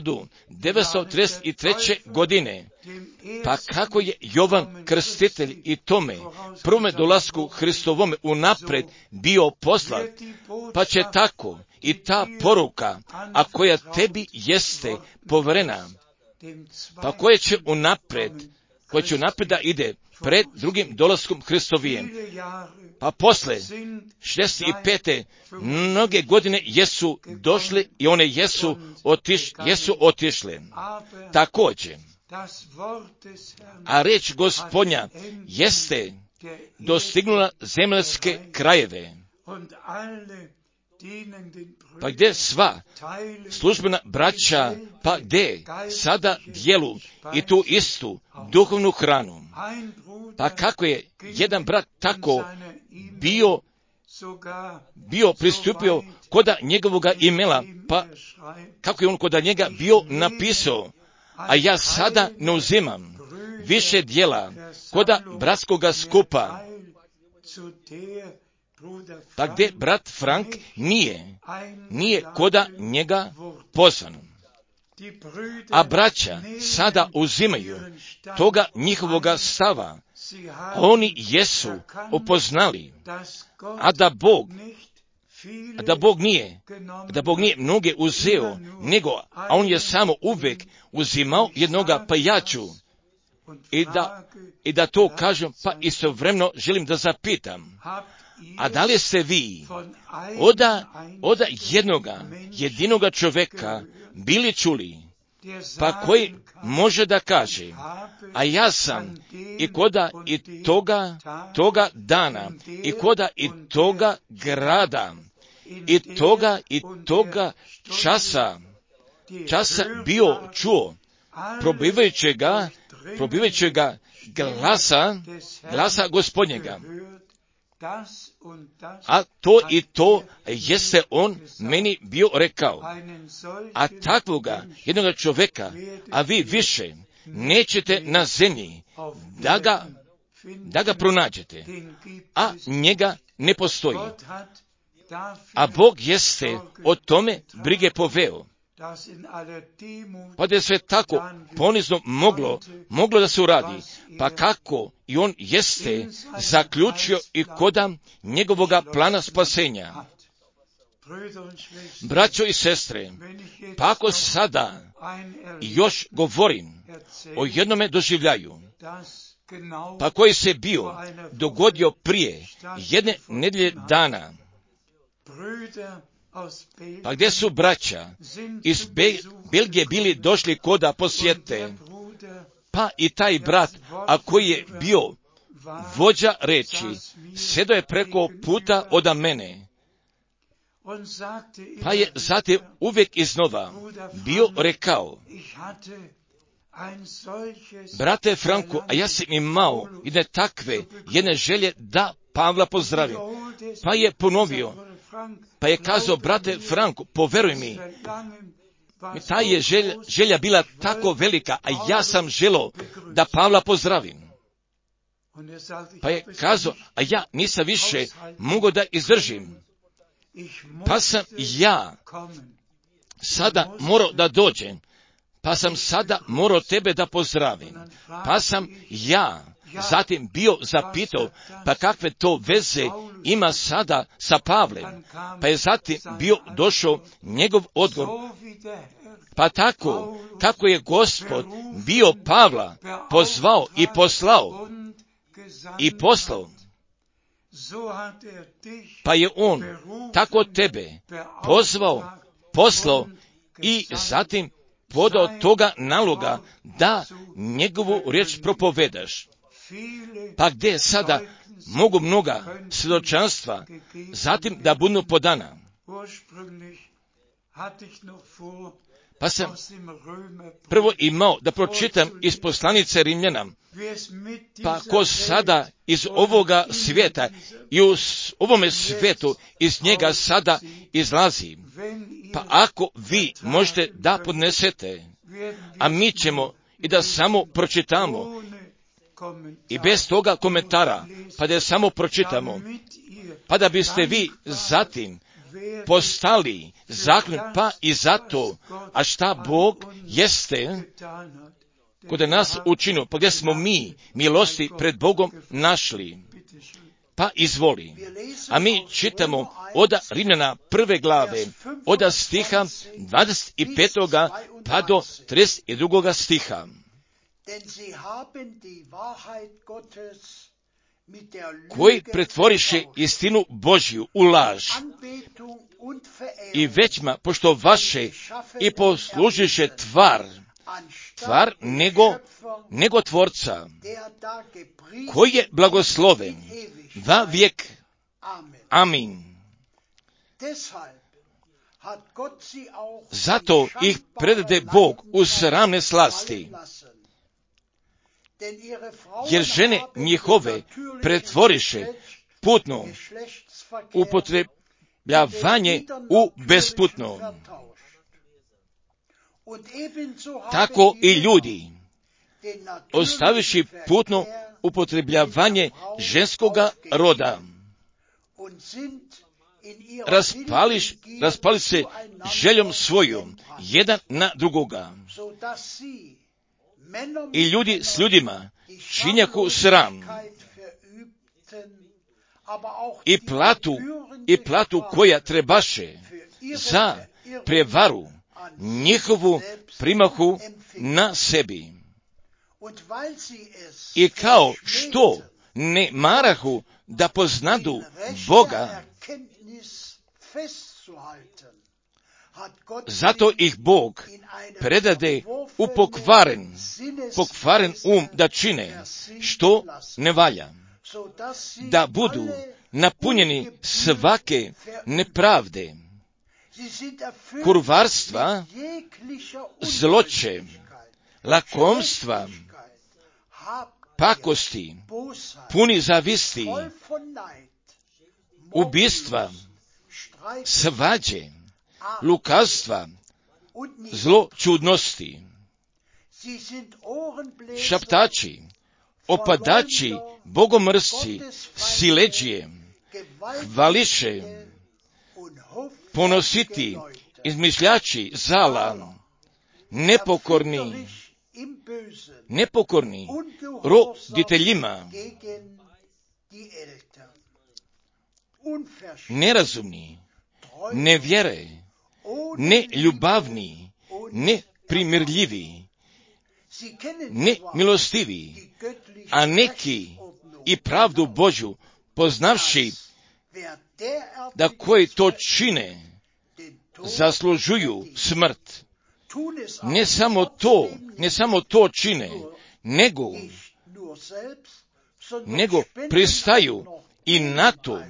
1933. godine, pa kako je Jovan Krstitelj i tome prvome dolasku Hristovome unapred bio poslat, pa će tako i ta poruka, a koja tebi jeste poverena, pa koja će unapred da ide pred drugim dolaskom Hristovijem. Pa posle 65. mnoge godine jesu došli i one jesu otišle. Također, a reč Gospodnja jeste dostignula zemaljske krajeve. Pa gdje sva službena braća, pa gdje sada dijelu i tu istu hranu. Pa kako je jedan brat tako bio pristupio koda njegovoga imela, pa kako je on koda njega bio napisao, a ja sada ne uzimam više dijela koda bratskoga skupa. Pa gdje brat Frank nije koda njega pozvan. A braća sada uzimaju toga njihovoga stava. Oni jesu upoznali, a da Bog nije mnoge uzeo, nego, a on je samo uvijek uzimao jednoga, pa ja ću. I da to kažem, pa istovremeno želim da zapitam, a da li ste vi od jedinoga čovjeka bili čuli, pa koji može da kaže, a ja sam i koda i toga dana, i koda i toga grada, i toga časa bio čuo probivajućega glasa Gospodnjega. A to i to jeste on meni bio rekao. A takvoga jednoga čovjeka, a vi više nećete na zemlji da ga pronađete, a njega ne postoji. A Bog jeste o tome brige poveo. Pa da je sve tako ponizno moglo da se uradi, pa kako i on jeste zaključio i koda njegovoga plana spasenja. Braćo i sestre, pa ako sada još govorim o jednome doživljaju, pa koji se bio dogodio prije jedne nedelje dana, pa gdje su braća iz Belgije bili došli koda posjete, pa i taj brat, a koji je bio vođa reči, sjedo je preko puta od mene, pa je zatim uvijek iznova bio rekao, brate Franko, a ja sam imao jedne želje da Pavla pozdravim, pa je ponovio, pa je kazao, brate Franko, poveruj mi, ta je želja bila tako velika, a ja sam želio da Pavla pozdravim. Pa je kazao, a ja nisam više mogao da izdržim. Pa sam ja sada morao da dođem, pa sam sada morao tebe da pozdravim. Pa sam ja zatim bio zapitao, pa kakve to veze ima sada sa Pavlem? Pa je zatim bio došao njegov odgovor. Pa tako, kako je Gospod bio Pavla pozvao i poslao, pa je on tako tebe poslao i zatim podao toga naloga da njegovu riječ propovedaš. Pa gdje sada mogu mnoga svjedočanstva zatim da budu podana. Pa sam prvo imao da pročitam iz poslanice Rimljana, pa ko sada iz ovoga svijeta i u ovome svijetu iz njega sada izlazi, pa ako vi možete da podnesete, a mi ćemo i da samo pročitamo i bez toga komentara, pa da je samo pročitamo, pa da biste vi zatim postali zaklon, pa i zato, a šta Bog jeste kod nas učinio, pa gdje smo mi milosti pred Bogom našli, pa izvoli. A mi čitamo od Rimljana 1. glave, od stiha 25. pa do 32. stiha. Koji pretvoriše istinu Božju u laž i većma poštovaše i poslužiše tvar nego tvorca, koji je blagosloven va vijek. Amin. Zato ih predade Bog u sramne slasti, jer žene njihove pretvoriše putno upotrebljavanje u besputno. Tako i ljudi, ostaviši putno upotrebljavanje ženskoga roda, raspali se željom svojom jedan na drugoga. I ljudi s ljudima činjaku sram i platu koja trebaše za prevaru njihovu primahu na sebi. I kao što ne marahu da poznadu Boga, zato ih Bog predade u pokvaren da čine što ne valja, da budu napunjeni svake nepravde, kurvarstva, zloće, lakomstva, pakosti, puni zavisti, ubistva, svađe, lukavstva, zločudnosti, šaptači, opadači, bogomrsci, siledžije, hvališe, ponositi, izmišljači zala, nepokorni roditeljima, nerazumni, nevjere, neljubavni, neprimirljivi, nemilostivi, a neki i pravdu Božju poznavši da koji to čine zaslužuju smrt. Ne samo to čine, nego pristaju i na to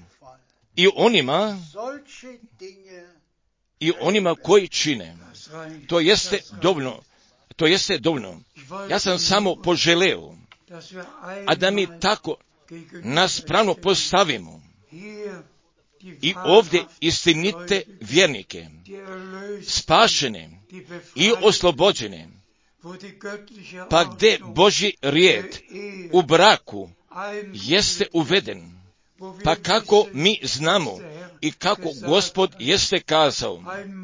i onima koji čine. To jeste dovoljno. Ja sam samo poželeo, a da mi tako nas pravno postavimo i ovdje istinite vjernike, spašene i oslobođene, pa gdje Božji rijed u braku jeste uveden, pa kako mi znamo i kako Gospod jeste kazao.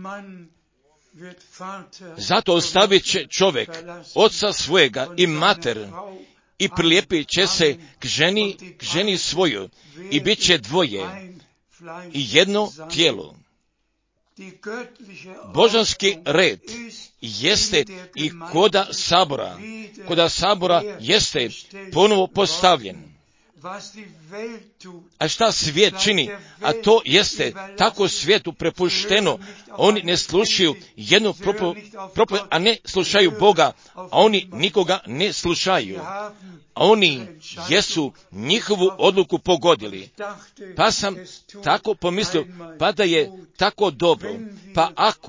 Zato ostavit će čovjek oca svojega i mater i prilijepit će se k ženi svojoj i bit će dvoje i jedno tijelo. Božanski red jeste i koda sabora jeste ponovo postavljen. A šta svijet čini? A to jeste tako svijetu prepušteno. Oni ne slušaju jednu propovijed, a ne slušaju Boga, a oni nikoga ne slušaju. A oni jesu njihovu odluku pogodili. Pa sam tako pomislio, pa da je tako dobro. Pa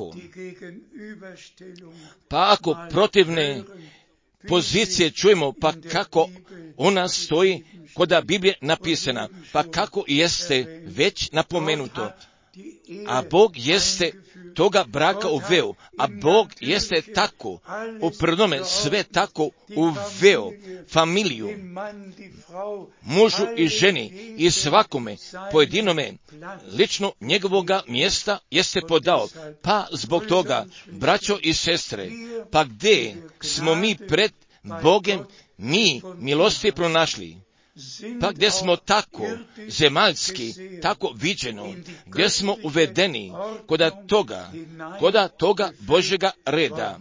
ako protivne pozicije čujemo, pa kako ona stoji koda Biblije napisana, pa kako jeste već napomenuto. A Bog jeste toga braka uveo, a Bog jeste tako u prvome sve tako uveo familiju, mužu i ženi i svakome pojedinome lično njegovoga mjesta jeste podao. Pa zbog toga, braćo i sestre, pa gdje smo mi pred Bogem mi milosti pronašli? Pa gdje smo tako zemaljski, tako viđeno, gdje smo uvedeni koda toga Božjega reda.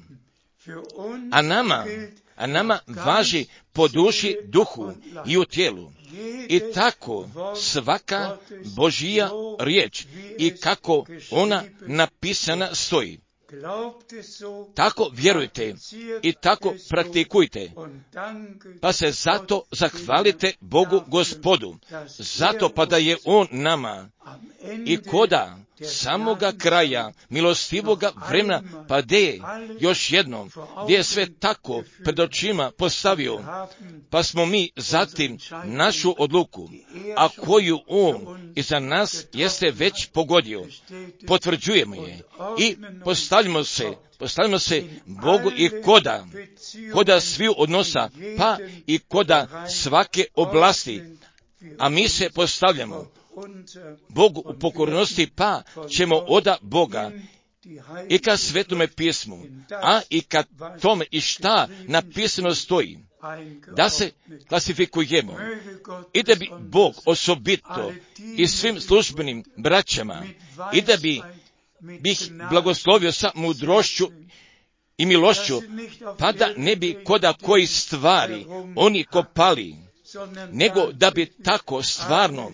A nama važi po duši, duhu i u tijelu. I tako svaka Božja riječ i kako ona napisana stoji. Tako vjerujte i tako praktikujte, pa se zato zahvalite Bogu Gospodu, zato pa da je On nama i koda samoga kraja milostivoga vremena, pa gdje je još jednom, gdje je sve tako pred očima postavio, pa smo mi zatim našu odluku, a koju On iza nas jeste već pogodio, potvrđujemo je i postavljamo se Bogu i koda sviju odnosa, pa i koda svake oblasti, a mi se postavljamo Bogu u pokornosti, pa ćemo oda Boga i ka Svetome pismu, a i ka tome i šta napisano stoji, da se klasifikujemo i da bi Bog osobito i svim službenim braćama i da bi ih blagoslovio sa mudrošću i milošću, pa da ne bi koda koji stvari oni kopali, nego da bi tako stvarno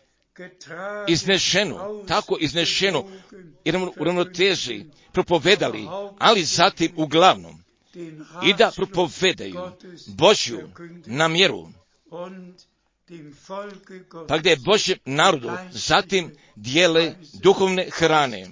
iznešeno i u ravnoteži propovedali, ali zatim uglavnom i da propovedaju Božju namjeru, pa gdje Božjem narodu zatim dijele duhovne hrane.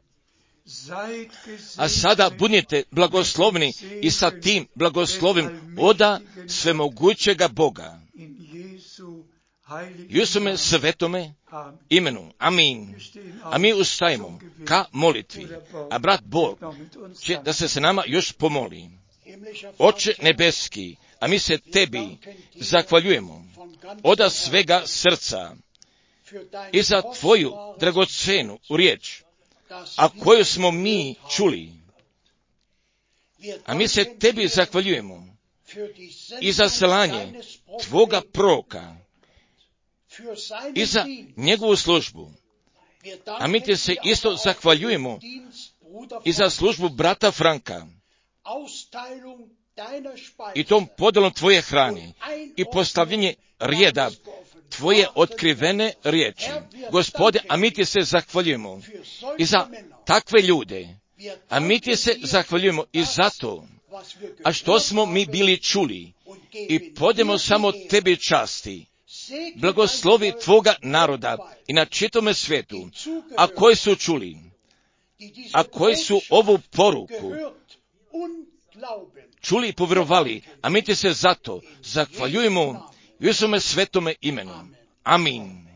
A sada budite blagoslovni i sa tim blagoslovim oda svemogućega Boga. I u svome svetome imenu. Amin. A mi ustajemo ka molitvi. A brat Bog će da se s nama još pomoli. Oče nebeski, a mi se tebi zahvaljujemo oda svega srca i za tvoju dragocenu riječ, a koju smo mi čuli. A mi se tebi zahvaljujemo i za slanje tvoga proroka i za njegovu službu. A mi ti se isto zahvaljujemo i za službu brata Franka i tom podelom tvoje hrane i postavljenje rijeda tvoje otkrivene riječi. Gospode, a mi ti se zahvaljujemo i za takve ljude. A mi ti se zahvaljujemo i za to, a što smo mi bili čuli i podemo samo tebi časti. Blagoslovi tvoga naroda i na čitome svijetu, a koji su čuli, a koji su ovu poruku čuli i povjerovali, a mi ti se zato zahvaljujemo i u svome svetome imenu. Amin.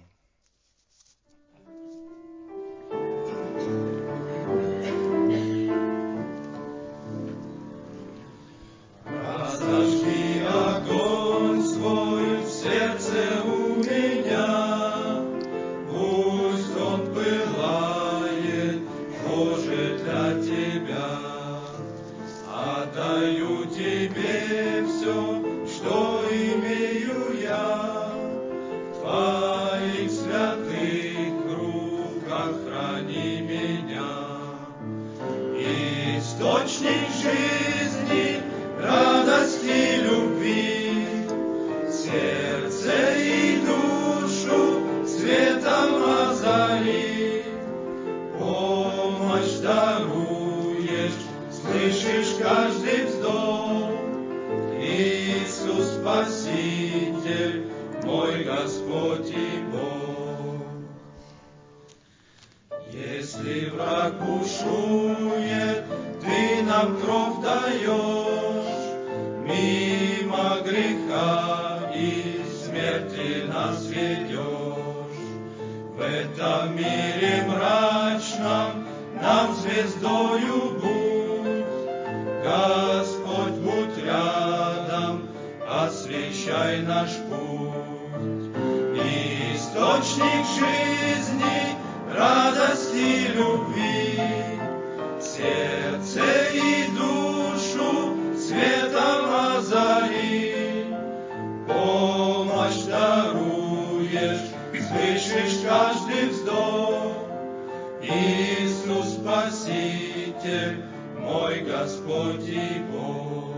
В этом мире мрачном нам звездою будь, Господь, будь рядом, освещай наш путь. Источник жизни, радости, любви, сердце и душу светом озари. Помощь даруешь, слышишь каждый вздох. Иисус Спаситель, мой Господь и Бог.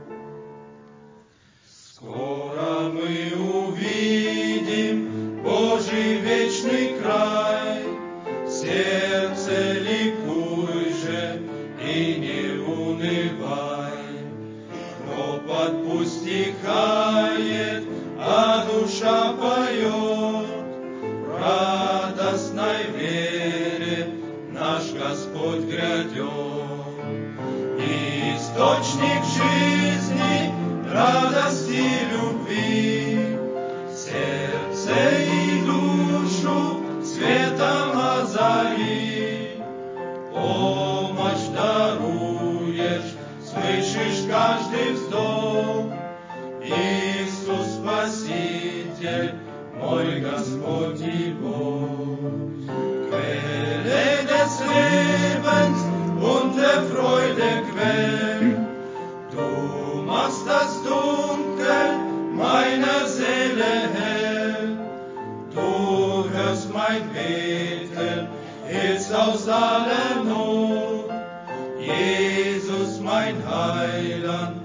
Скоро мы увидим Божий вечный край. Сердце, ликуй же и не унывай. Ропот пусть стихает, а душа поет. В радостной вере наш Господь грядет. Источник жизни, радости, любви, сердце и душу светом озари. Помощь даруешь, слышишь каждый вздох. Иисус Спаситель, мой Господь и Bog. Quelle des Lebens und der Freude Quell, du machst das Dunkel meiner Seele hell. Du hörst mein Beten, hilfst aus aller Not. Jesus, mein Heiland,